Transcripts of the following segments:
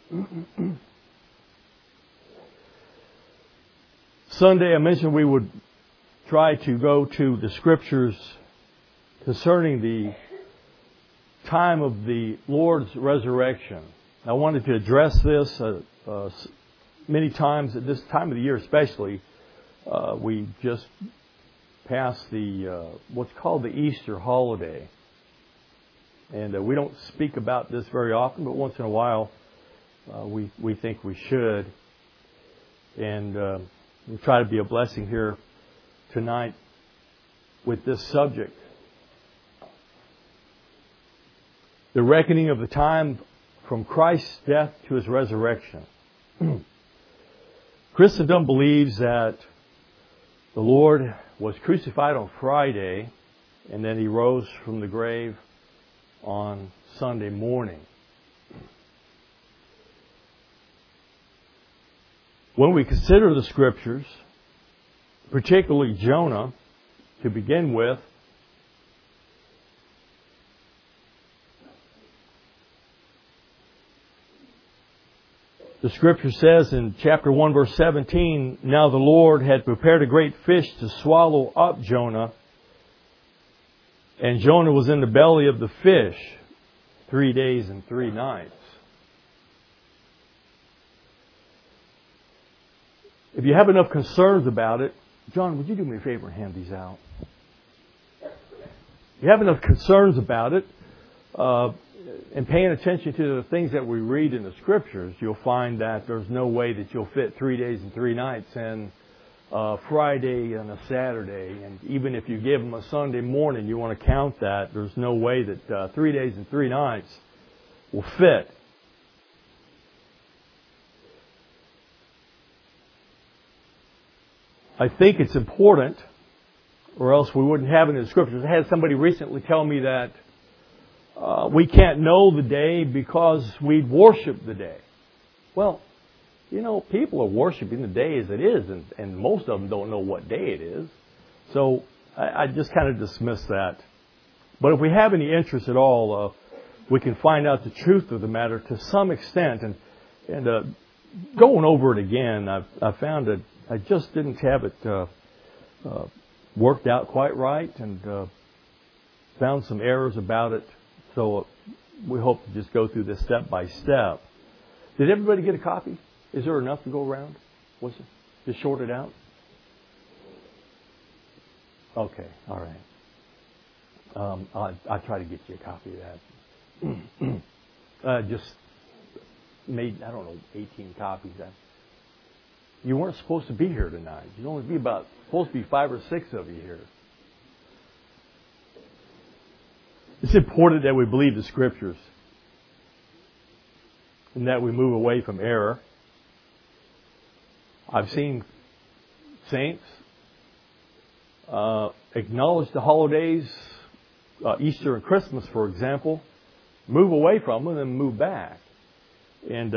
Sunday, I mentioned we would try to go to the Scriptures concerning the time of the Lord's resurrection. I wanted to address this many times at this time of the year, especially. We just passed the what's called the Easter holiday, and we don't speak about this very often, but once in a while we think we should, and we'll try to be a blessing here tonight with this subject. The reckoning of the time from Christ's death to His resurrection. Christendom believes that the Lord was crucified on Friday and then He rose from the grave on Sunday morning. When we consider the Scriptures, particularly Jonah, to begin with, the Scripture says in chapter 1, verse 17, "Now the Lord had prepared a great fish to swallow up Jonah, and Jonah was in the belly of the fish 3 days and 3 nights." If you have enough concerns about it, John, would you do me a favor and hand these out? If you have enough concerns about it, and paying attention to the things that we read in the Scriptures, you'll find that there's no way that you'll fit 3 days and 3 nights and Friday and a Saturday. And even if you give them a Sunday morning, you want to count that. There's no way that 3 days and 3 nights will fit. I think it's important, or else we wouldn't have it in the Scriptures. I had somebody recently tell me that we can't know the day because we worship the day. Well, you know, people are worshiping the day as it is, and most of them don't know what day it is. So I just kind of dismiss that. But if we have any interest at all, we can find out the truth of the matter to some extent. And going over it again, I found that I just didn't have it worked out quite right, and found some errors about it. So we hope to just go through this step by step. Did everybody get a copy? Is there enough to go around? Was it just shorted out? Okay, all right. I'll try to get you a copy of that. Just made, 18 copies. You weren't supposed to be here tonight. You'd only be supposed to be 5 or 6 of you here. It's important that we believe the Scriptures and that we move away from error. I've seen saints acknowledge the holidays, Easter and Christmas, for example, move away from them and then move back. And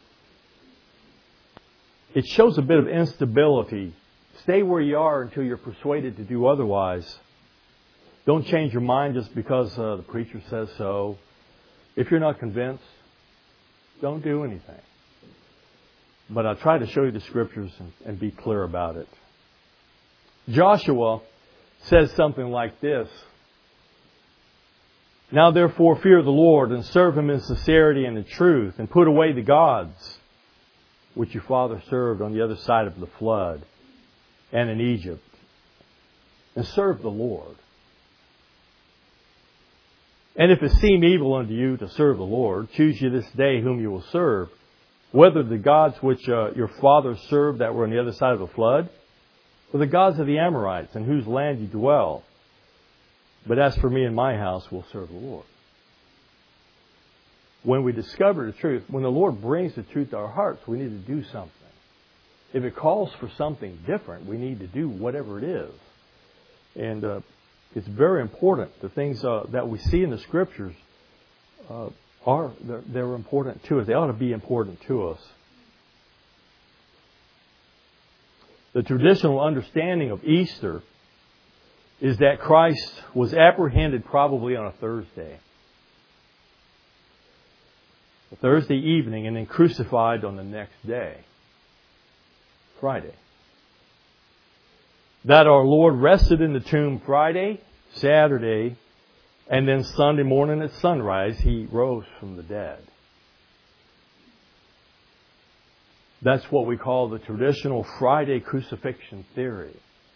it shows a bit of instability. Stay where you are until you're persuaded to do otherwise. Don't change your mind just because the preacher says so. If you're not convinced, don't do anything. But I'll try to show you the Scriptures and be clear about it. Joshua says something like this: "Now therefore fear the Lord and serve Him in sincerity and in truth, and put away the gods which your father served on the other side of the flood and in Egypt, and serve the Lord. And if it seem evil unto you to serve the Lord, choose you this day whom you will serve, whether the gods which your fathers served that were on the other side of the flood, or the gods of the Amorites, in whose land you dwell. But as for me and my house, we'll serve the Lord." When we discover the truth, when the Lord brings the truth to our hearts, we need to do something. If it calls for something different, we need to do whatever it is. And it's very important. The things that we see in the Scriptures they're important to us. They ought to be important to us. The traditional understanding of Easter is that Christ was apprehended probably on a Thursday. Thursday evening, and then crucified on the next day, Friday. That our Lord rested in the tomb Friday, Saturday, and then Sunday morning at sunrise, He rose from the dead. That's what we call the traditional Friday crucifixion theory.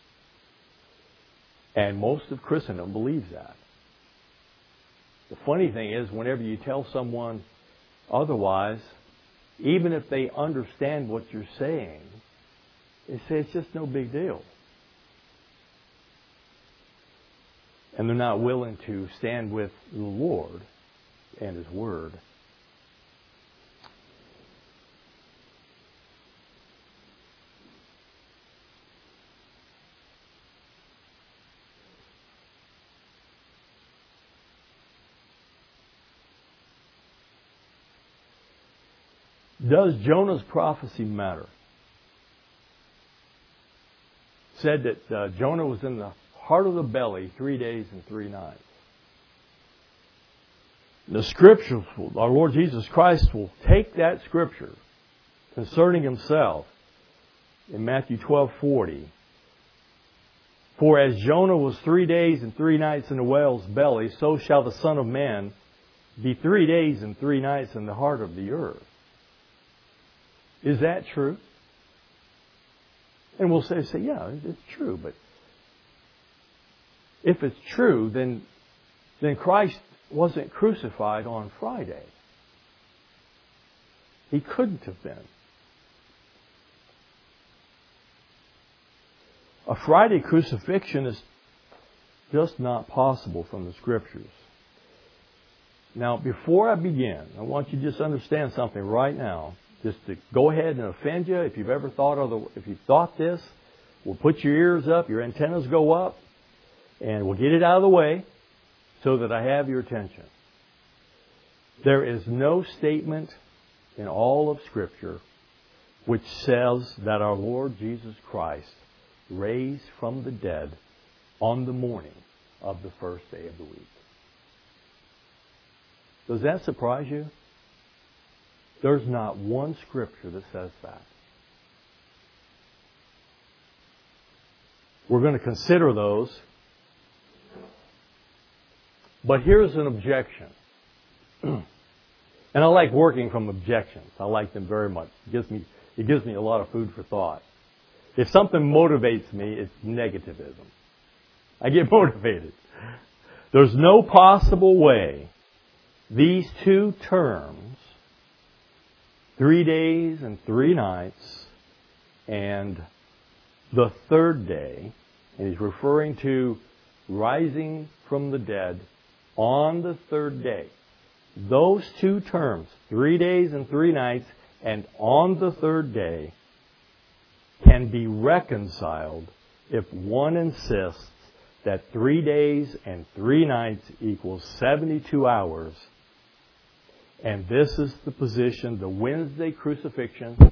And most of Christendom believes that. The funny thing is, whenever you tell someone otherwise, even if they understand what you're saying, they say it's just no big deal. And they're not willing to stand with the Lord and His Word. Does Jonah's prophecy matter? Said that Jonah was in the heart of the belly 3 days and 3 nights. The Scriptures, our Lord Jesus Christ will take that Scripture concerning Himself in Matthew 12:40. For as Jonah was 3 days and 3 nights in the whale's belly, so shall the Son of Man be 3 days and 3 nights in the heart of the earth. Is that true? And we'll say, yeah, it's true. But if it's true, then Christ wasn't crucified on Friday. He couldn't have been. A Friday crucifixion is just not possible from the Scriptures. Now, before I begin, I want you to just understand something right now. Just to go ahead and offend you. If you've ever if you've thought this, we'll put your ears up, your antennas go up, and we'll get it out of the way so that I have your attention. There is no statement in all of Scripture which says that our Lord Jesus Christ raised from the dead on the morning of the first day of the week. Does that surprise you? There's not one Scripture that says that. We're going to consider those. But here's an objection. And I like working from objections. I like them very much. It gives me a lot of food for thought. If something motivates me, it's negativism. I get motivated. There's no possible way these two terms, 3 days and 3 nights, and the third day, and He's referring to rising from the dead on the third day. Those two terms, 3 days and 3 nights, and on the third day, can be reconciled if one insists that 3 days and 3 nights equals 72 hours. And this is the position the Wednesday crucifixion,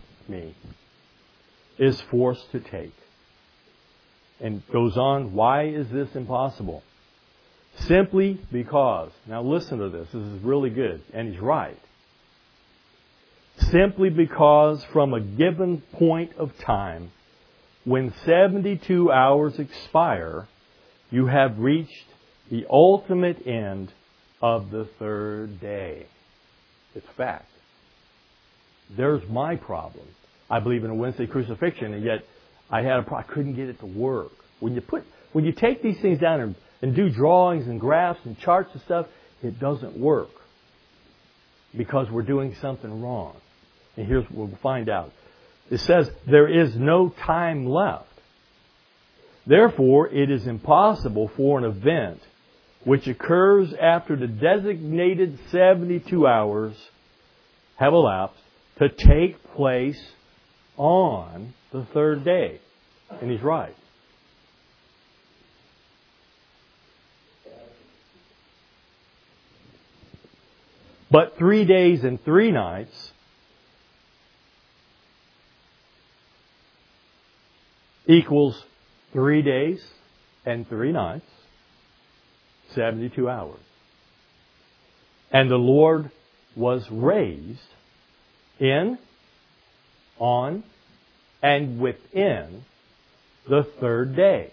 is forced to take. And goes on, why is this impossible? Simply because, now listen to this is really good, and he's right. Simply because from a given point of time, when 72 hours expire, you have reached the ultimate end of the third day. It's fact. There's my problem. I believe in a Wednesday crucifixion, and yet I couldn't get it to work. When you take these things down and do drawings and graphs and charts and stuff, it doesn't work because we're doing something wrong. And here's what we'll find out. It says there is no time left. Therefore, it is impossible for an event which occurs after the designated 72 hours have elapsed to take place on the third day. And he's right. But 3 days and 3 nights equals 3 days and 3 nights, 72 hours. And the Lord was raised in, on, and within the third day.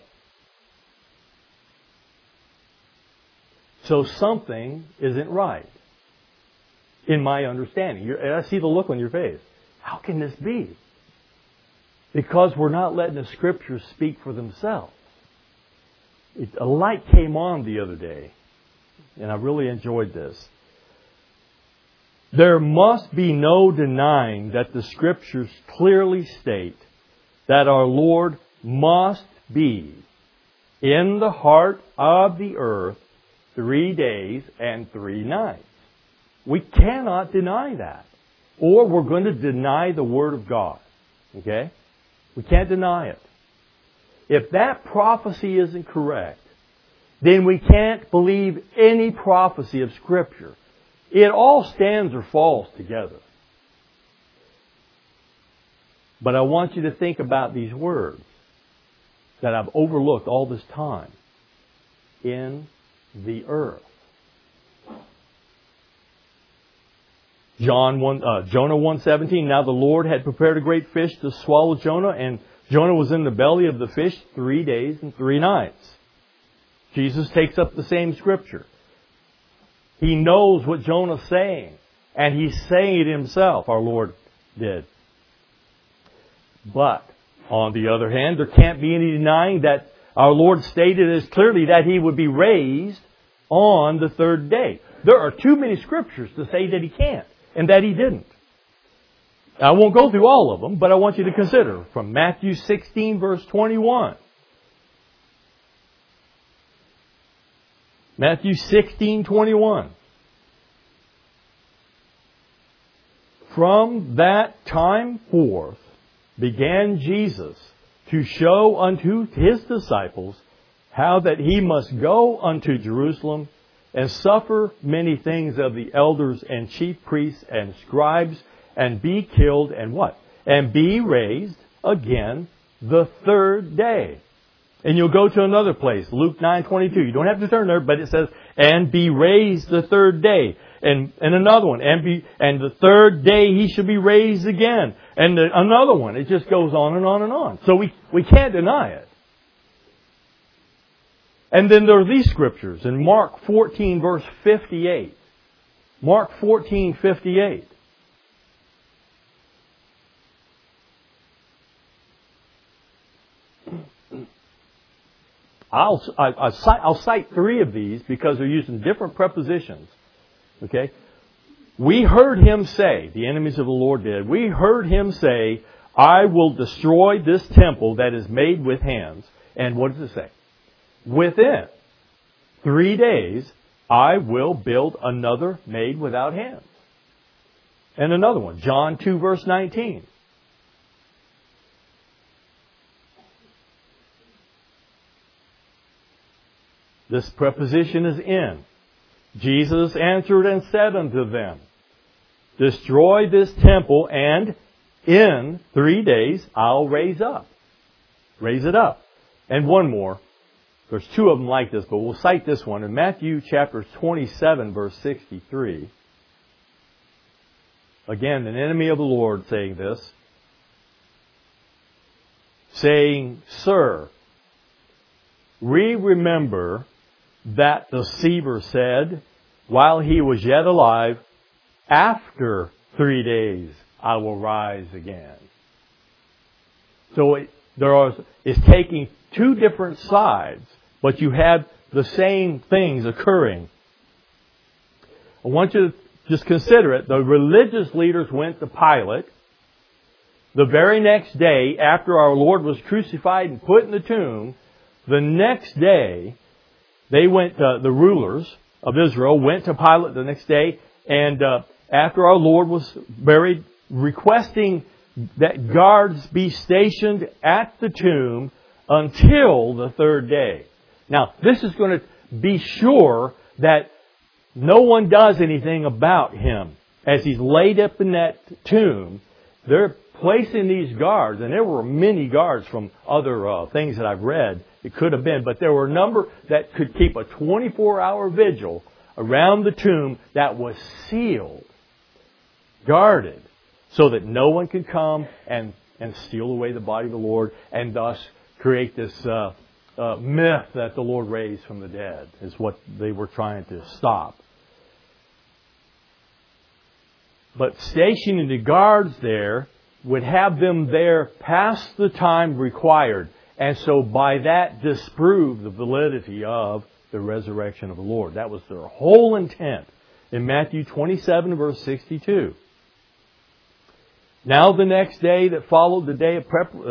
So something isn't right in my understanding. And I see the look on your face. How can this be? Because we're not letting the Scriptures speak for themselves. A light came on the other day, and I really enjoyed this. There must be no denying that the Scriptures clearly state that our Lord must be in the heart of the earth 3 days and 3 nights. We cannot deny that. Or we're going to deny the Word of God. Okay? We can't deny it. If that prophecy isn't correct, then we can't believe any prophecy of Scripture. It all stands or falls together. But I want you to think about these words that I've overlooked all this time. In the earth. Jonah 1:17. Now the Lord had prepared a great fish to swallow Jonah, and Jonah was in the belly of the fish 3 days and 3 nights. Jesus takes up the same scripture. He knows what Jonah's saying, and he's saying it himself, our Lord did. But, on the other hand, there can't be any denying that our Lord stated as clearly that He would be raised on the third day. There are too many scriptures to say that He can't, and that He didn't. I won't go through all of them, but I want you to consider from Matthew 16, verse 21. Matthew 16:21. From that time forth began Jesus to show unto His disciples how that He must go unto Jerusalem and suffer many things of the elders and chief priests and scribes, and be killed, and what? And be raised again the third day. And you'll go to another place, Luke 9:22. You don't have to turn there, but it says, and be raised the third day. And another one, and the third day He shall be raised again. And another one. It just goes on and on and on. So we can't deny it. And then there are these scriptures in Mark 14, verse 58. Mark 14:58. I'll cite 3 of these because they're using different prepositions. Okay? We heard Him say, the enemies of the Lord did, we heard Him say, I will destroy this temple that is made with hands. And what does it say? Within 3 days, I will build another made without hands. And another one, John 2, verse 19. This preposition is in. Jesus answered and said unto them, destroy this temple, and in 3 days I'll raise up. Raise it up. And one more. There's 2 of them like this, but we'll cite this one. In Matthew chapter 27, verse 63. Again, an enemy of the Lord saying this. Saying, Sir, we remember that the deceiver said, while he was yet alive, after 3 days I will rise again. So it's taking 2 different sides, but you have the same things occurring. I want you to just consider it. The religious leaders went to Pilate. The very next day, after our Lord was crucified and put in the tomb, the next day, the rulers of Israel went to Pilate the next day, and after our Lord was buried, requesting that guards be stationed at the tomb until the third day. Now, this is going to be sure that no one does anything about Him. As He's laid up in that tomb, they're placing these guards, and there were many guards from other things that I've read. It could have been, but there were a number that could keep a 24-hour vigil around the tomb that was sealed. Guarded. So that no one can come and steal away the body of the Lord and thus create this myth that the Lord raised from the dead is what they were trying to stop. But stationing the guards there would have them there past the time required. And so by that disprove the validity of the resurrection of the Lord. That was their whole intent in Matthew 27 verse 62. Now the next day that followed the day of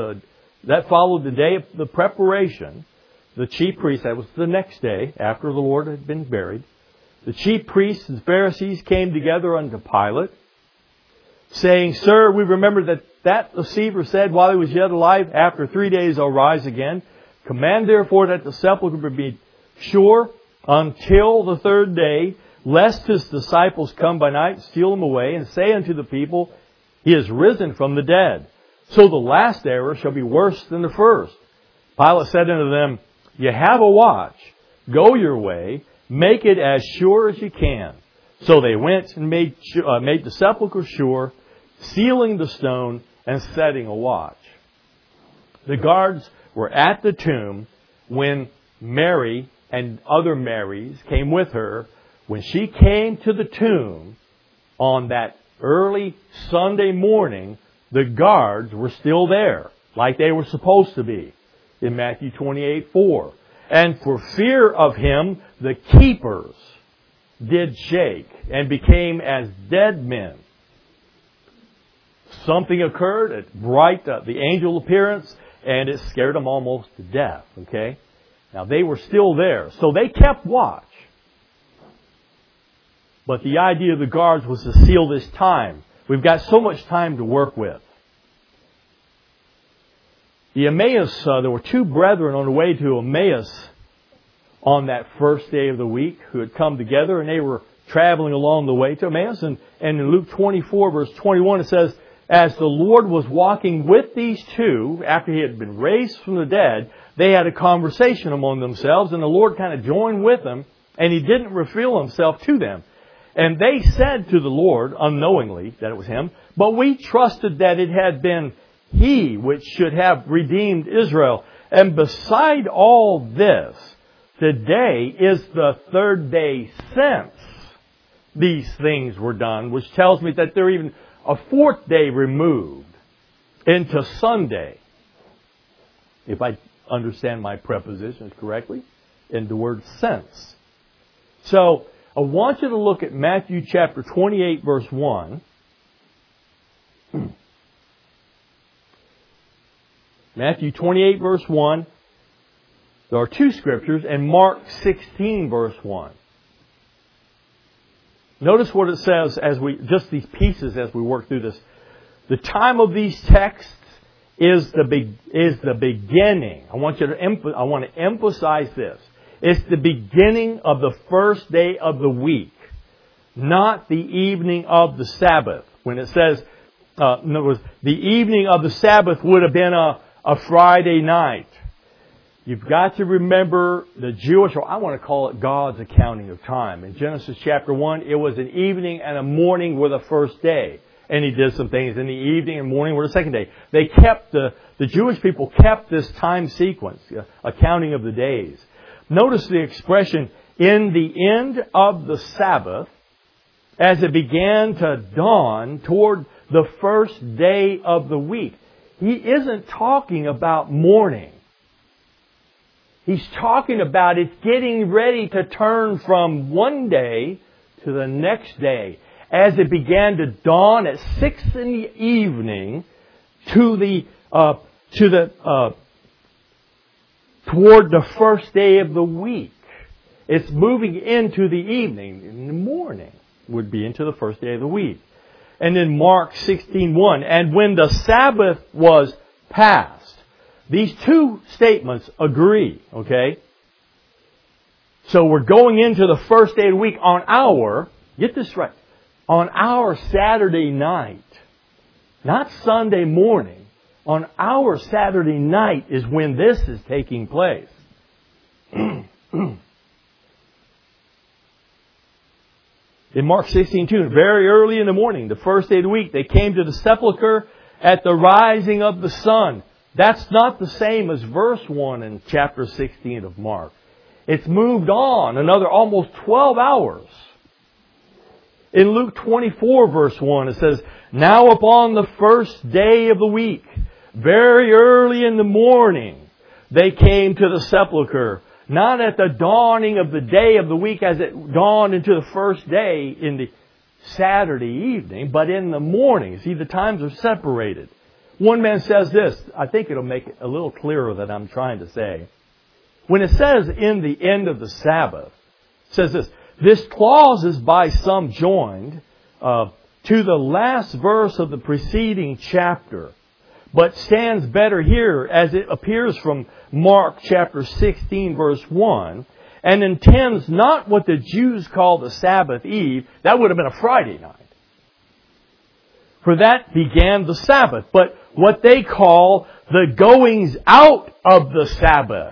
the preparation, the chief priests, that was the next day after the Lord had been buried, the chief priests and Pharisees came together unto Pilate, saying, Sir, we remember that deceiver said while he was yet alive, after 3 days I'll rise again. Command therefore that the sepulchre be sure until the third day, lest his disciples come by night, steal him away, and say unto the people, He is risen from the dead. So the last error shall be worse than the first. Pilate said unto them, You have a watch. Go your way. Make it as sure as you can. So they went and made the sepulchre sure, sealing the stone and setting a watch. The guards were at the tomb when Mary and other Marys came with her. When she came to the tomb on that early Sunday morning, the guards were still there, like they were supposed to be, in Matthew 28:4. And for fear of him, the keepers did shake and became as dead men. Something occurred at the angel appearance, and it scared them almost to death. Okay? Now they were still there, so they kept watch. But the idea of the guards was to seal this time. We've got so much time to work with. The Emmaus, there were two brethren on the way to Emmaus on that first day of the week who had come together, and they were traveling along the way to Emmaus. And in Luke 24, verse 21, it says, As the Lord was walking with these two, after He had been raised from the dead, they had a conversation among themselves, and the Lord kind of joined with them, and He didn't reveal Himself to them. And they said to the Lord, unknowingly, that it was Him, But we trusted that it had been He which should have redeemed Israel. And beside all this, today is the third day since these things were done, which tells me that they're even a fourth day removed into Sunday. If I understand my prepositions correctly, in the word since. So, I want you to look at Matthew chapter 28, verse 1. Matthew 28, verse 1. There are two scriptures, and Mark 16, verse 1. Notice what it says just these pieces as we work through this. The time of these texts is the beginning. I want to emphasize this. It's the beginning of the first day of the week, not the evening of the Sabbath. When it says, in other words, the evening of the Sabbath would have been a Friday night. You've got to remember the Jewish, or I want to call it God's accounting of time. In Genesis chapter 1, it was an evening and a morning were the first day. And He did some things in the evening and morning were the second day. They kept, the Jewish people kept this time sequence, accounting of the days. Notice the expression, in the end of the Sabbath, as it began to dawn toward the first day of the week. He isn't talking about morning. He's talking about it's getting ready to turn from one day to the next day. As it began to dawn at 6 in the evening toward the first day of the week. It's moving into the evening. In the morning would be into the first day of the week. And in Mark 16:1, and when the Sabbath was past. These two statements agree, okay? So we're going into the first day of the week on get this right, on our Saturday night. Not Sunday morning. On our Saturday night is when this is taking place. In Mark 16:2, very early in the morning, the first day of the week, they came to the sepulchre at the rising of the sun. That's not the same as verse 1 in chapter 16 of Mark. It's moved on another almost 12 hours. In Luke 24 verse 1 it says, now upon the first day of the week, very early in the morning, they came to the sepulchre. Not at the dawning of the day of the week as it dawned into the first day in the Saturday evening, but in the morning. See, the times are separated. One man says this, I think it'll make it a little clearer that I'm trying to say. When it says in the end of the Sabbath, it says this clause is by some joined to the last verse of the preceding chapter, but stands better here as it appears from Mark chapter 16 verse 1, and intends not what the Jews call the Sabbath Eve. That would have been a Friday night. For that began the Sabbath, but what they call the goings out of the Sabbath.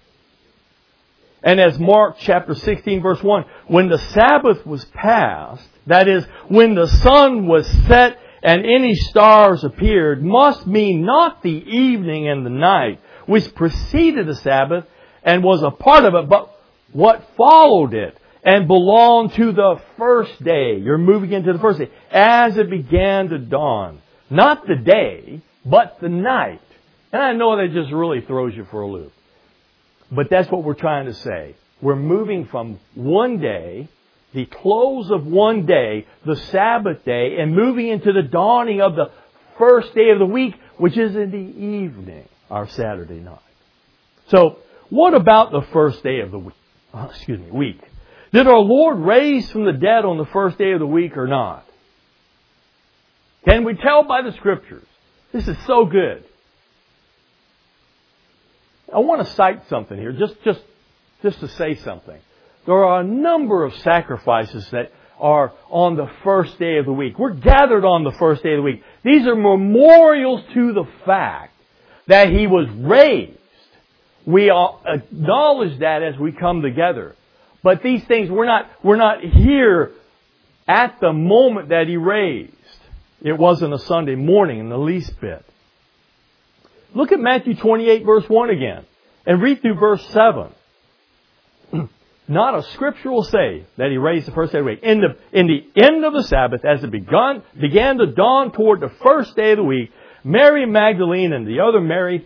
And as Mark chapter 16 verse 1, when the Sabbath was past, that is, when the sun was set and any stars appeared, must mean not the evening and the night, which preceded the Sabbath and was a part of it, but what followed it and belonged to the first day. You're moving into the first day. As it began to dawn. Not the day, but the night. And I know that just really throws you for a loop. But that's what we're trying to say. We're moving from one day, the close of one day, the Sabbath day, and moving into the dawning of the first day of the week, which is in the evening, our Saturday night. So, what about the first day of the week? Week. Did our Lord raise from the dead on the first day of the week or not? Can we tell by the Scriptures? This is so good. I want to cite something here, just to say something. There are a number of sacrifices that are on the first day of the week. We're gathered on the first day of the week. These are memorials to the fact that He was raised. We acknowledge that as we come together. But these things, we're not here at the moment that He raised. It wasn't a Sunday morning in the least bit. Look at Matthew 28 verse 1 again. And read through verse 7. Not a scripture will say that He raised the first day of the week. In the end of the Sabbath, as it began to dawn toward the first day of the week, Mary Magdalene and the other Mary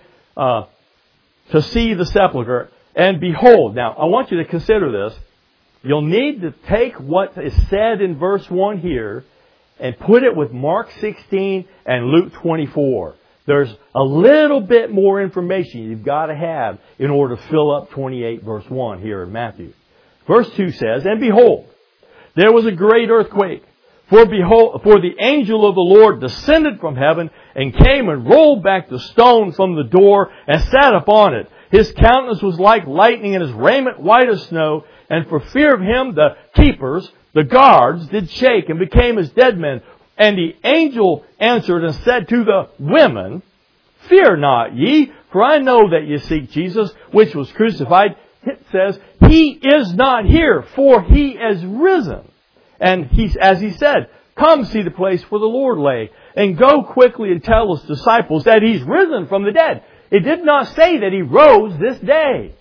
to see the sepulchre. And behold, now I want you to consider this. You'll need to take what is said in verse 1 here and put it with Mark 16 and Luke 24. There's a little bit more information you've got to have in order to fill up 28 verse 1 here in Matthew. Verse 2 says, and behold, there was a great earthquake. For the angel of the Lord descended from heaven and came and rolled back the stone from the door and sat upon it. His countenance was like lightning and his raiment white as snow. And for fear of him, the keepers, the guards, did shake and became as dead men. And the angel answered and said to the women, fear not ye, for I know that ye seek Jesus, which was crucified. It says, He is not here, for He is risen. And as He said, come see the place where the Lord lay, and go quickly and tell His disciples that He's risen from the dead. It did not say that He rose this day.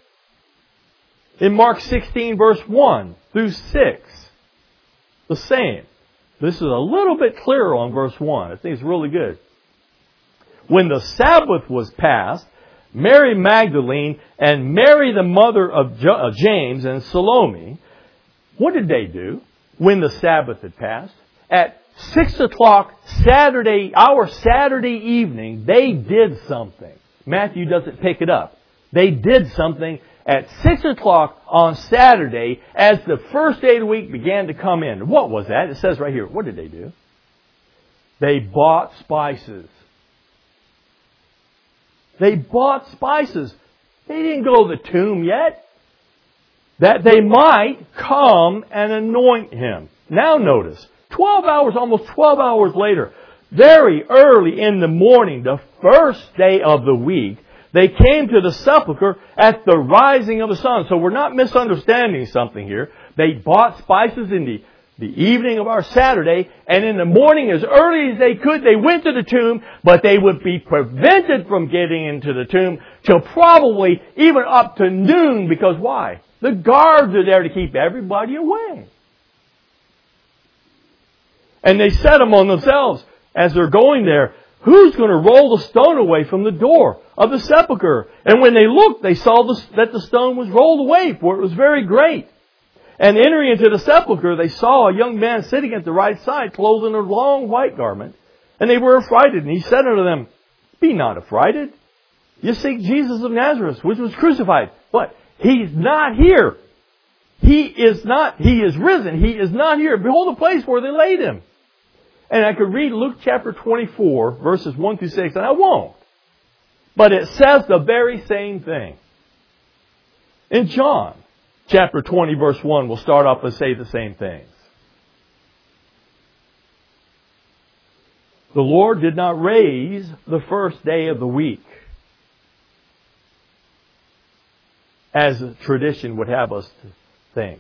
In Mark 16 verse 1 through 6, the same. This is a little bit clearer on verse 1. I think it's really good. When the Sabbath was past, Mary Magdalene and Mary the mother of James and Salome, what did they do when the Sabbath had passed? At 6 o'clock our Saturday evening, they did something. Matthew doesn't pick it up. They did something at 6 o'clock on Saturday as the first day of the week began to come in. What was that? It says right here. What did they do? They bought spices. They bought spices. They didn't go to the tomb yet. That they might come and anoint Him. Now notice, almost 12 hours later, very early in the morning, the first day of the week, they came to the sepulchre at the rising of the sun. So we're not misunderstanding something here. They bought spices in the evening of our Saturday, and in the morning, as early as they could, they went to the tomb, but they would be prevented from getting into the tomb till probably even up to noon, because why? The guards are there to keep everybody away. And they said among themselves, as they're going there, who's going to roll the stone away from the door of the sepulchre? And when they looked, they saw that the stone was rolled away, for it was very great. And entering into the sepulchre, they saw a young man sitting at the right side, clothed in a long white garment. And they were affrighted. And he said unto them, Be not affrighted. You seek Jesus of Nazareth, which was crucified. But He's not here. He is not. He is risen. He is not here. Behold the place where they laid Him. And I could read Luke chapter 24, verses 1 through 6, and I won't. But it says the very same thing. In John chapter 20, verse 1, we'll start off and say the same things. The Lord did not raise the first day of the week, as tradition would have us to think.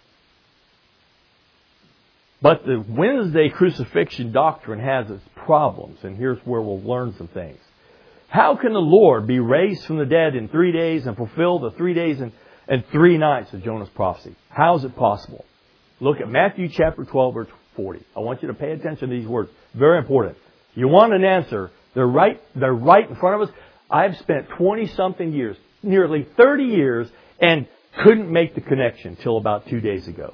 But the Wednesday crucifixion doctrine has its problems, and here's where we'll learn some things. How can the Lord be raised from the dead in 3 days and fulfill the 3 days and 3 nights of Jonah's prophecy? How is it possible? Look at Matthew chapter 12, verse 40. I want you to pay attention to these words. Very important. You want an answer. They're right in front of us. I've spent 20-something years, nearly 30 years, and couldn't make the connection till about 2 days ago.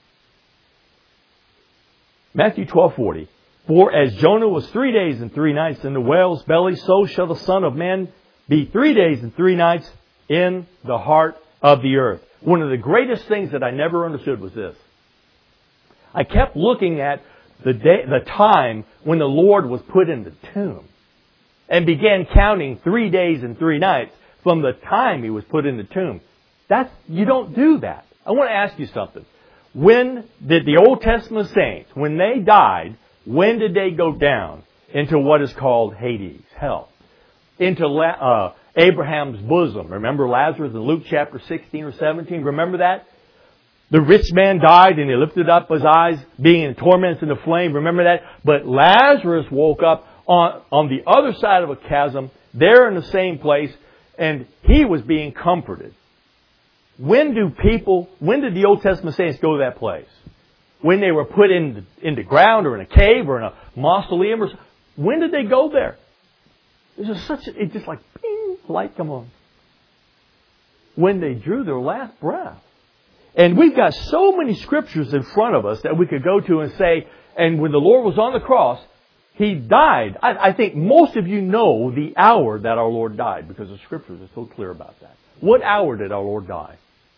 Matthew 12:40. For as Jonah was 3 days and 3 nights in the whale's belly, so shall the Son of Man be 3 days and 3 nights in the heart of the earth. One of the greatest things that I never understood was this. I kept looking at the time when the Lord was put in the tomb, and began counting 3 days and 3 nights from the time He was put in the tomb. You don't do that. I want to ask you something. When did the Old Testament saints, when they died, when did they go down into what is called Hades, hell? Into Abraham's bosom. Remember Lazarus in Luke chapter 16 or 17? Remember that? The rich man died and he lifted up his eyes, being in torments in the flame. Remember that? But Lazarus woke up on the other side of a chasm, there in the same place, and he was being comforted. When did the Old Testament saints go to that place? When they were put in the ground or in a cave or in a mausoleum? When did they go there? It's just like, ping, light come on. When they drew their last breath. And we've got so many scriptures in front of us that we could go to and say, and when the Lord was on the cross, He died. I think most of you know the hour that our Lord died, because the scriptures are so clear about that. What hour did our Lord die?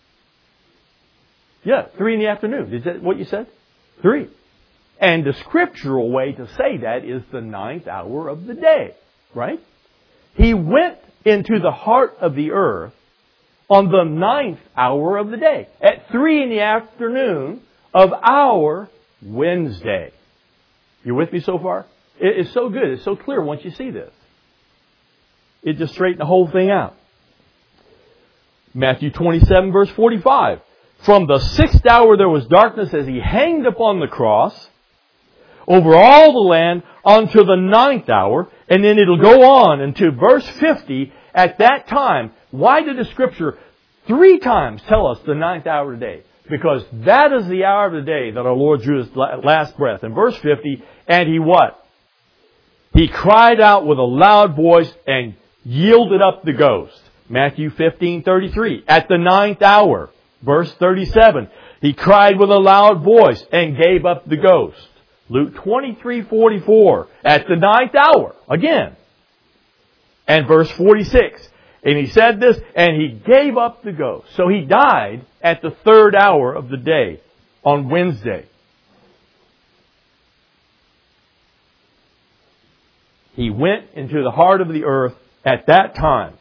Yeah, 3 in the afternoon. Is that what you said? 3. And the scriptural way to say that is the 9th hour of the day. Right? He went into the heart of the earth on the 9th hour of the day. At 3 in the afternoon of our Wednesday. You with me so far? It's so good. It's so clear once you see this. It just straightened the whole thing out. Matthew 27 verse 45. From the 6th hour there was darkness as He hanged upon the cross over all the land unto the 9th hour. And then it'll go on into verse 50. At that time, why did the Scripture 3 times tell us the 9th hour of the day? Because that is the hour of the day that our Lord drew His last breath. In verse 50, and He what? He cried out with a loud voice and yielded up the ghost. Matthew 15:33. At the 9th hour. Verse 37. He cried with a loud voice and gave up the ghost. Luke 23:44. At the 9th hour. Again. And verse 46. And He said this, and He gave up the ghost. So He died at the 3rd hour of the day on Wednesday. He went into the heart of the earth at that time.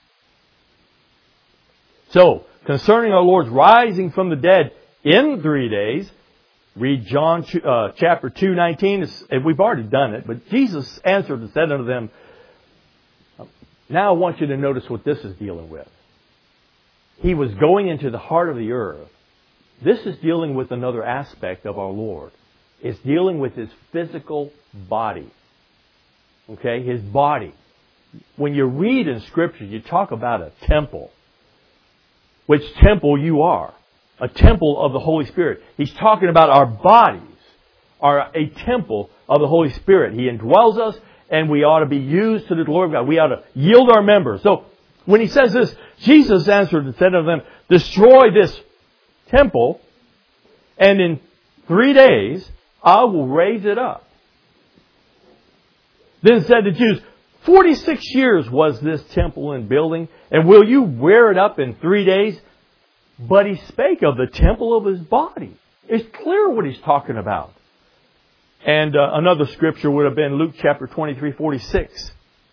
So, concerning our Lord's rising from the dead in 3 days, read John chapter 2:19. We've already done it, but Jesus answered and said unto them, now I want you to notice what this is dealing with. He was going into the heart of the earth This is dealing with another aspect of our Lord. It's dealing with His physical body. Okay? His body. When you read in Scripture, you talk about a temple. Which temple you are. A temple of the Holy Spirit. He's talking about our bodies are a temple of the Holy Spirit. He indwells us, and we ought to be used to the glory of God. We ought to yield our members. So, when He says this, Jesus answered and said to them, destroy this temple, and in 3 days I will raise it up. Then said the Jews, 46 years was this temple in building, and will you wear it up in 3 days? But He spake of the temple of His body. It's clear what He's talking about. And another scripture would have been Luke chapter 23:46.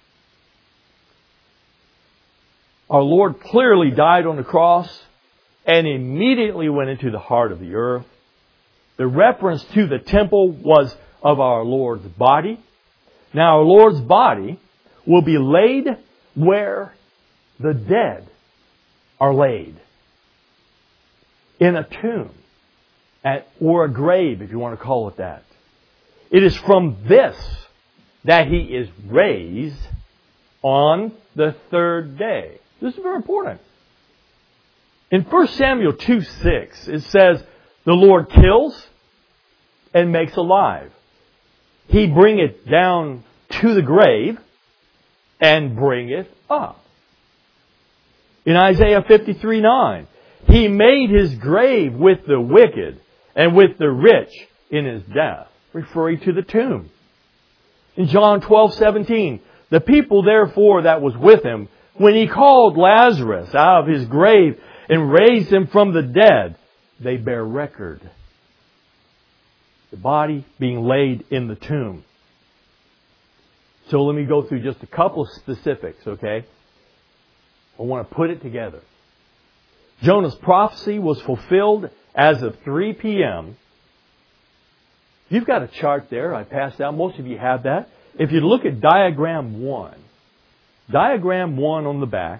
Our Lord clearly died on the cross and immediately went into the heart of the earth. The reference to the temple was of our Lord's body. Now our Lord's body will be laid where the dead are laid. In a tomb. Or a grave, if you want to call it that. It is from this that He is raised on the third day. This is very important. In 1 Samuel 2:6, it says, the Lord kills and makes alive. He bringeth down to the grave and bringeth up. In Isaiah 53:9, He made His grave with the wicked and with the rich in his death, referring to the tomb. In John 12:17, the people therefore that was with Him, when He called Lazarus out of his grave and raised him from the dead, they bear record. The body being laid in the tomb. So let me go through just a couple of specifics, okay? I want to put it together. Jonah's prophecy was fulfilled as of 3 p.m. You've got a chart there I passed out. Most of you have that. If you look at diagram 1. Diagram 1 on the back.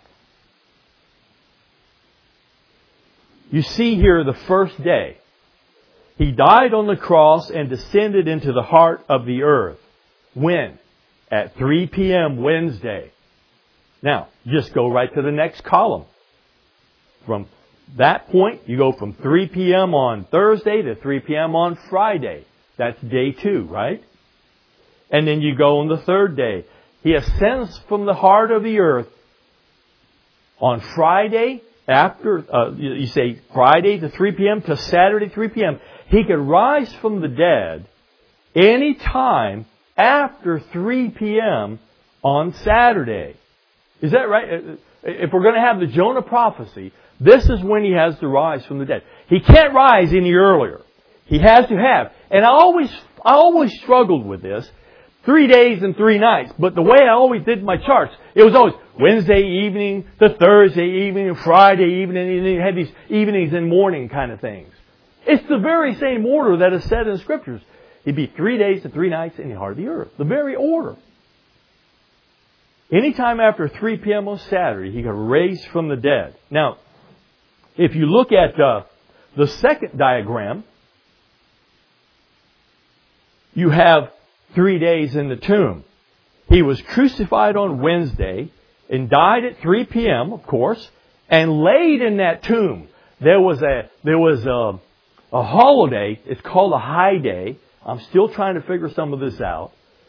You see here the first day. He died on the cross and descended into the heart of the earth. When? At 3 p.m. Wednesday. Now, just go right to the next column. From that point, you go from 3 p.m. on Thursday to 3 p.m. on Friday. That's day 2, right? And then you go on the third day. He ascends from the heart of the earth on Friday, after, you say Friday to 3 p.m. to Saturday 3 p.m. He could rise from the dead any time after 3 p.m. on Saturday. Is that right? If we're going to have the Jonah prophecy, this is when He has to rise from the dead. He can't rise any earlier. He has to have. And I always struggled with this. 3 days and 3 nights. But the way I always did my charts, it was always Wednesday evening to Thursday evening and Friday evening. And you had these evenings and morning kind of things. It's the very same order that is said in the Scriptures. It'd be 3 days and 3 nights in the heart of the earth. The very order. Anytime after 3 p.m. on Saturday, He got raised from the dead. Now, if you look at the second diagram, you have 3 days in the tomb. He was crucified on Wednesday and died at 3 p.m., of course, and laid in that tomb. There was a holiday. It's called a high day. I'm still trying to figure some of this out.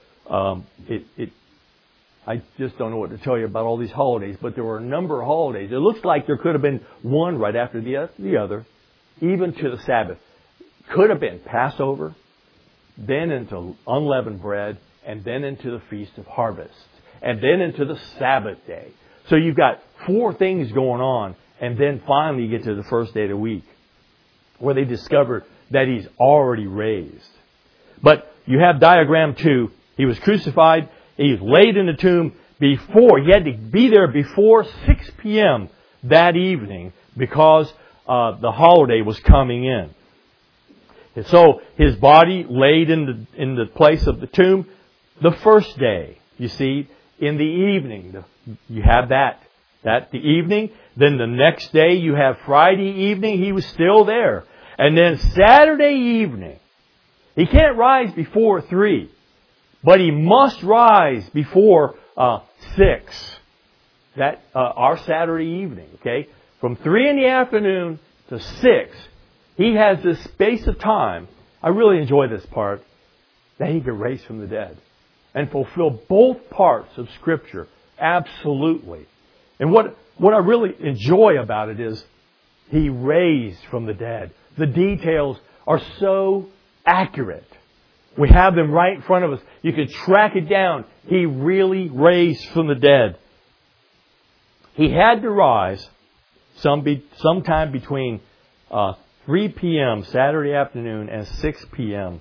I just don't know what to tell you about all these holidays, but there were a number of holidays. It looks like there could have been one right after the other, even to the Sabbath. Could have been Passover, then into unleavened bread, and then into the Feast of Harvest, and then into the Sabbath day. So you've got 4 things going on, and then finally you get to the first day of the week, where they discover that He's already raised. But you have diagram 2. He was crucified. He was laid in the tomb before. He had to be there before 6 p.m. that evening because the holiday was coming in. And so His body laid in the place of the tomb the first day. You see, in the evening, you have that the evening. Then the next day, you have Friday evening. He was still there. And then Saturday evening, he can't rise before 3, but he must rise before 6. That our Saturday evening, okay? From 3 in the afternoon to 6, he has this space of time. I really enjoy this part, that he can raise from the dead and fulfill both parts of Scripture absolutely. And what I really enjoy about it is he raised from the dead. The details are so accurate. We have them right in front of us. You can track it down. He really raised from the dead. He had to rise sometime between 3 p.m. Saturday afternoon and 6 p.m.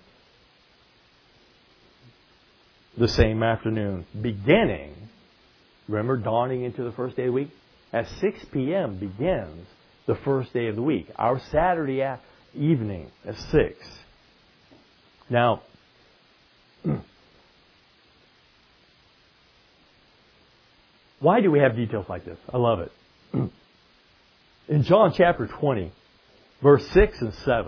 the same afternoon. Beginning, remember, dawning into the first day of the week? At 6 p.m. begins the first day of the week. Our Saturday evening at 6. Now, why do we have details like this? I love it. In John chapter 20, verse 6 and 7,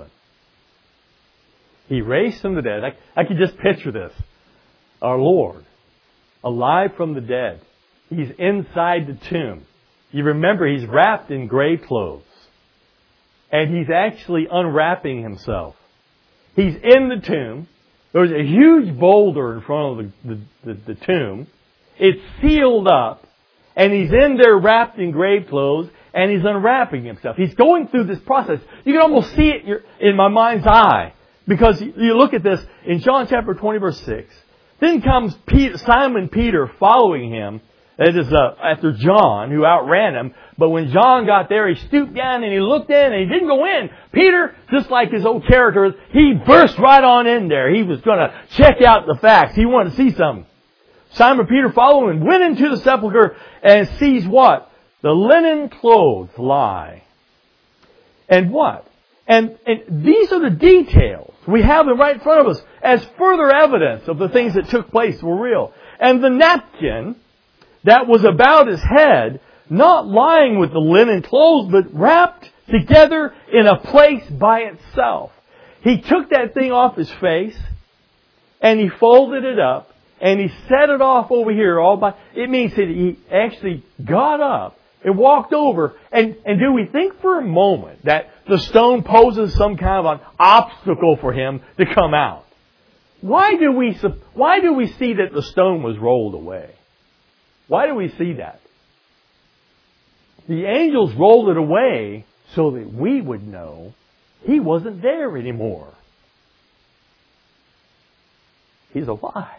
He raised from the dead. I can just picture this. Our Lord, alive from the dead. He's inside the tomb. You remember, He's wrapped in grave clothes. And He's actually unwrapping Himself. He's in the tomb. There's a huge boulder in front of the tomb. It's sealed up. And He's in there wrapped in grave clothes. And He's unwrapping Himself. He's going through this process. You can almost see it in my mind's eye. Because you look at this in John chapter 20 verse 6. Then comes Simon Peter following Him. That is after John, who outran him. But when John got there, he stooped down and he looked in and he didn't go in. Peter, just like his old character, he burst right on in there. He was going to check out the facts. He wanted to see something. Simon Peter followed him, went into the sepulchre and sees what? The linen clothes lie. And what? And these are the details. We have them right in front of us as further evidence of the things that took place were real. And the napkin that was about His head, not lying with the linen clothes, but wrapped together in a place by itself. He took that thing off His face, and He folded it up, and He set it off over here all by... It means that He actually got up and walked over. And do we think for a moment that the stone poses some kind of an obstacle for Him to come out? Why do we see that the stone was rolled away? Why do we see that? The angels rolled it away so that we would know He wasn't there anymore. He's alive.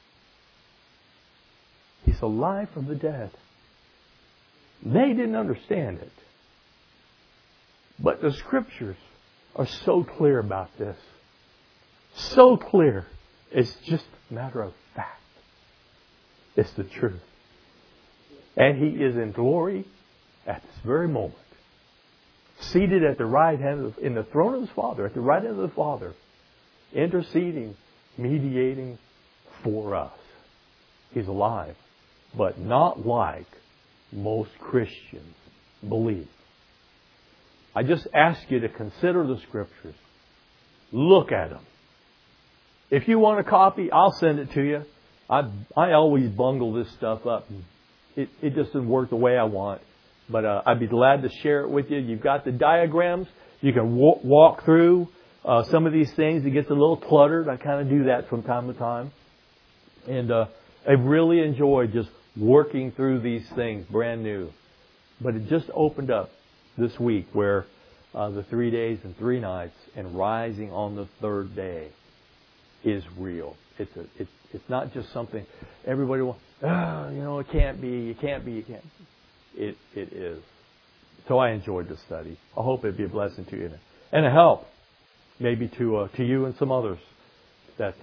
He's alive from the dead. They didn't understand it. But the Scriptures are so clear about this. So clear. It's just a matter of fact. It's the truth. And He is in glory at this very moment. Seated at the right hand, in the throne of His Father, at the right hand of the Father. Interceding, mediating for us. He's alive. But not like most Christians believe. I just ask you to consider the Scriptures. Look at them. If you want a copy, I'll send it to you. I always bungle this stuff up. It just doesn't work the way I want. But I'd be glad to share it with you. You've got the diagrams. You can walk through some of these things. It gets a little cluttered. I kind of do that from time to time. And I really enjoyed just working through these things brand new. But it just opened up this week where the 3 days and 3 nights and rising on the third day is real. It's not just something everybody wants. It can't be. It can't be. It is. So I enjoyed the study. I hope it'd be a blessing to you and a help, maybe to you and some others that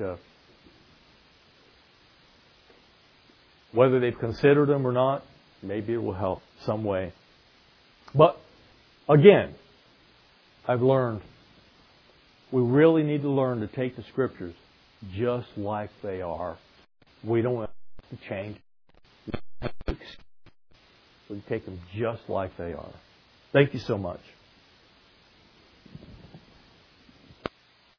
whether they've considered them or not, maybe it will help some way. But again, I've learned we really need to learn to take the Scriptures just like they are. We don't have to change. We take them just like they are. Thank you so much.